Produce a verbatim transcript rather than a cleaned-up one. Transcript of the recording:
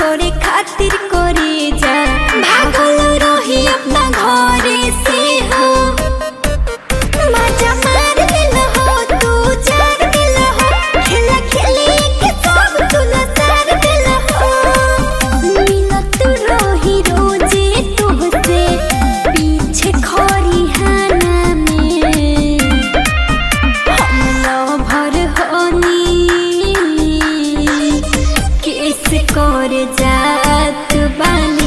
करे खातिर करे जा भागल रही अपना घरे से हो मजा मार दिल हो तू जान दिल हो खेला खेले के सब तू नजार दिल हो मिलत रही रोजे तुझसे पीछे खरिहाना में हम लभर होनी किस कर जात बानी।